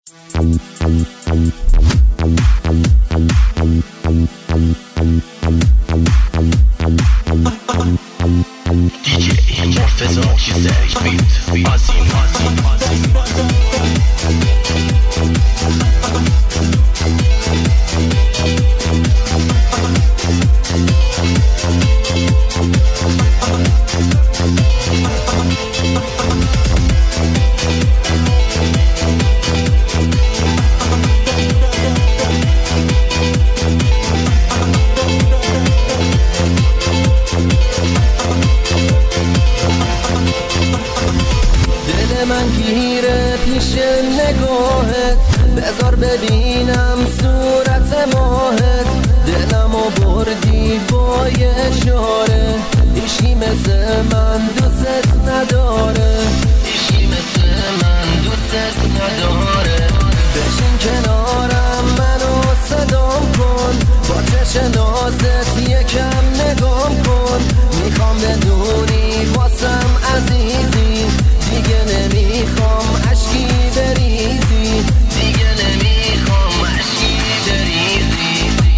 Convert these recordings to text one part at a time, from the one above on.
من گیره پیش نگاهت، بذار ببینم صورت ماهت. دلمو بردی با یه اشاره، هیچی مثل من دوست نداره، هیچی مثل من دوست نداره. بشین کنارم منو صدام کن، با چشم نازت یکم نگام کن. میخوام بدونی واسم عزیزی، دیگه نمیخوام اشکی بریزی، دیگه نمیخوام اشکی بریزی.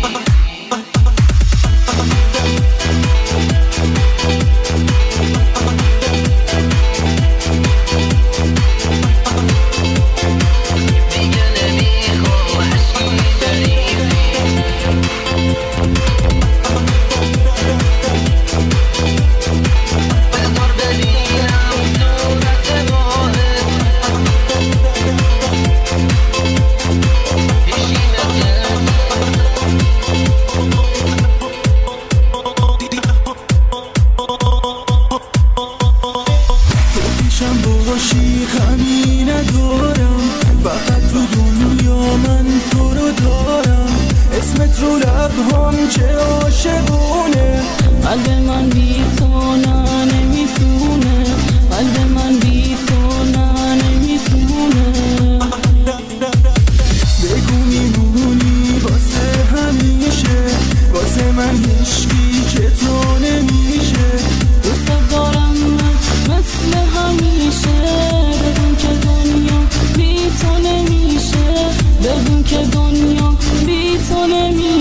دیگه نمیخوام اشکی بریزی. بذار ببینم صورت ماهت، هیچی مثل تو پیشم باشی غمی ندارم، فقط تو دنیا من تو رو دارم. اسمت رو لبهام چه عاشقونه، قلب من بی تو نه نمیتونه، قلب من بی تو نه نمیتونه. بگو میمونی واسه همیشه، واسه من هیچکی که تو نمیشه. دوست دارم مثل همیشه، بدون که دنیا بی تو نمیشه، بدون که دنیا بی تو نمیشه.